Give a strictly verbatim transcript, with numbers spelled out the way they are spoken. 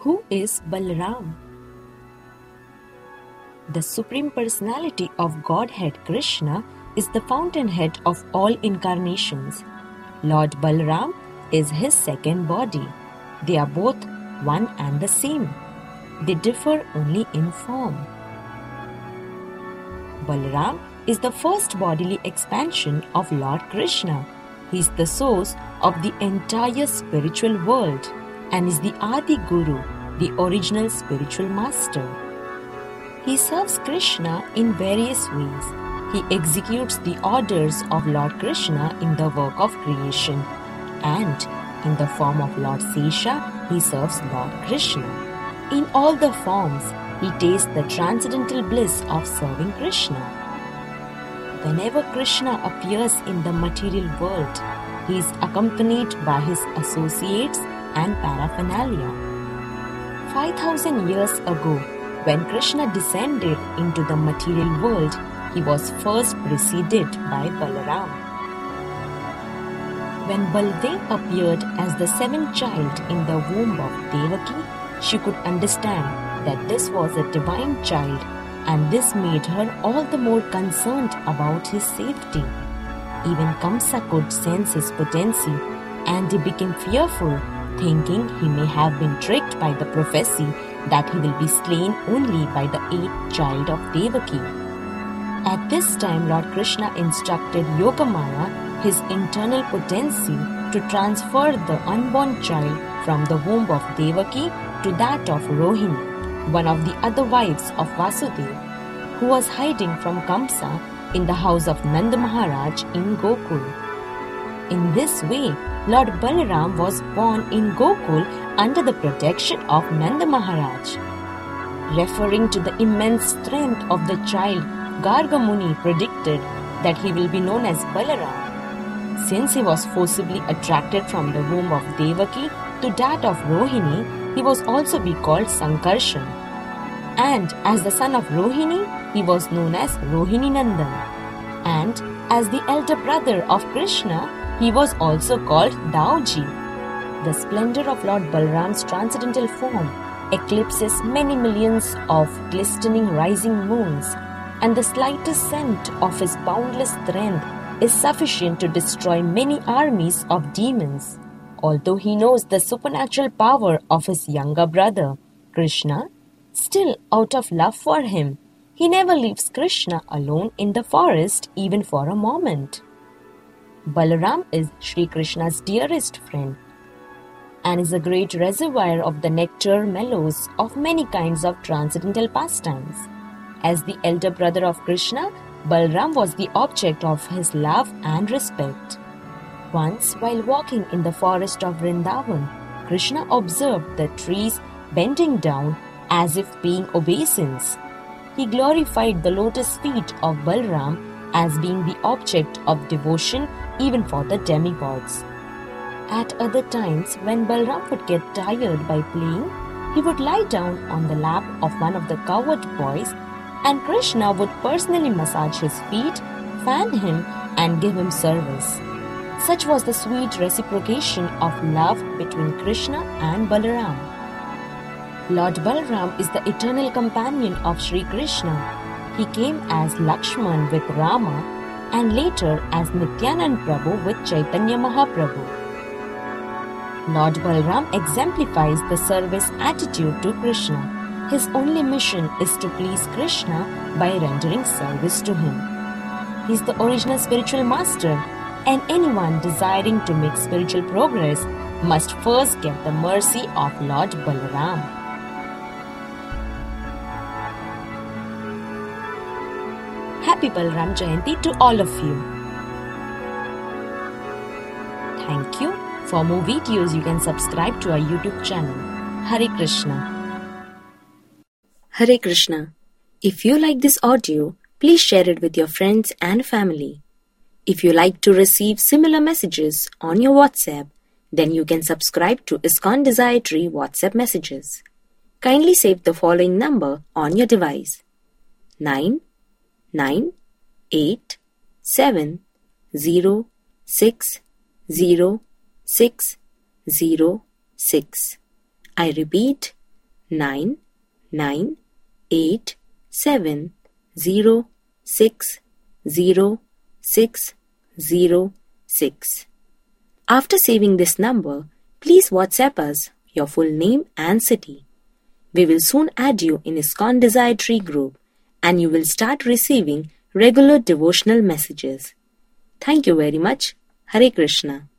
Who is Balaram? The Supreme Personality of Godhead Krishna is the fountainhead of all incarnations. Lord Balaram is his second body. They are both one and the same. They differ only in form. Balaram is the first bodily expansion of Lord Krishna. He is the source of the entire spiritual world and is the Adi Guru, the original spiritual master. He serves Krishna in various ways. He executes the orders of Lord Krishna in the work of creation, and in the form of Lord Sesha, he serves Lord Krishna. In all the forms, he tastes the transcendental bliss of serving Krishna. Whenever Krishna appears in the material world, he is accompanied by his associates and paraphernalia. Five thousand years ago, when Krishna descended into the material world, he was first preceded by Balaram. When Baldev appeared as the seventh child in the womb of Devaki, she could understand that this was a divine child, and this made her all the more concerned about his safety. Even Kamsa could sense his potency, and he became fearful, thinking he may have been tricked by the prophecy that he will be slain only by the eighth child of Devaki. At this time, Lord Krishna instructed Yogamaya, his internal potency, to transfer the unborn child from the womb of Devaki to that of Rohini, one of the other wives of Vasudeva, who was hiding from Kamsa in the house of Nanda Maharaj in Gokul. In this way, Lord Balaram was born in Gokul under the protection of Nanda Maharaj. Referring to the immense strength of the child, Garga Muni predicted that he will be known as Balaram. Since he was forcibly attracted from the womb of Devaki to that of Rohini, he was also be called Sankarshan. And as the son of Rohini, he was known as Rohini Nandan. And as the elder brother of Krishna, he was also called Dauji. The splendor of Lord Balaram's transcendental form eclipses many millions of glistening rising moons, and the slightest scent of his boundless strength is sufficient to destroy many armies of demons. Although he knows the supernatural power of his younger brother, Krishna, still out of love for him, he never leaves Krishna alone in the forest even for a moment. Balaram is Sri Krishna's dearest friend and is a great reservoir of the nectar mellows of many kinds of transcendental pastimes. As the elder brother of Krishna, Balaram was the object of his love and respect. Once, while walking in the forest of Vrindavan, Krishna observed the trees bending down as if paying obeisance. He glorified the lotus feet of Balaram as being the object of devotion even for the demigods. At other times, when Balaram would get tired by playing, he would lie down on the lap of one of the cowherd boys, and Krishna would personally massage his feet, fan him, and give him service. Such was the sweet reciprocation of love between Krishna and Balaram. Lord Balaram is the eternal companion of Sri Krishna. He came as Lakshman with Rama and later as Nityanand Prabhu with Chaitanya Mahaprabhu. Lord Balaram exemplifies the service attitude to Krishna. His only mission is to please Krishna by rendering service to him. He is the original spiritual master, and anyone desiring to make spiritual progress must first get the mercy of Lord Balaram. Happy Balaram Jayanti to all of you. Thank you. For more videos, you can subscribe to our YouTube channel. Hare Krishna. Hare Krishna. If you like this audio, please share it with your friends and family. If you like to receive similar messages on your WhatsApp, then you can subscribe to ISKCON Desire Tree WhatsApp messages. Kindly save the following number on your device: nine nine eight seven zero six zero six zero six. I repeat, nine nine eight seven zero six zero six zero six. After saving this number, please WhatsApp us your full name and city. We will soon add you in ISKCON Desire Tree group and you will start receiving regular devotional messages. Thank you very much. Hare Krishna.